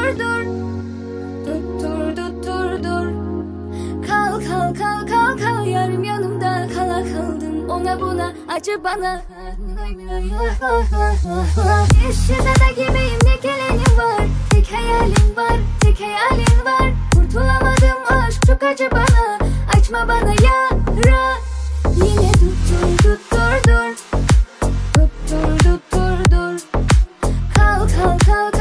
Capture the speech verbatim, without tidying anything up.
tutturdur. Tuttur tutturdur. Kal kal kal kal kal yarım yanımda kala kaldın. Ona buna acı bana. Yeşilada gibiyim, ne gelenim var. Tek hayalim var, tek hayalin var. Kurtulamadım aşk çok acı bana. Açma bana yara. Yine tuttur tutturdur. Tuttur tutturdur. Kal kal kal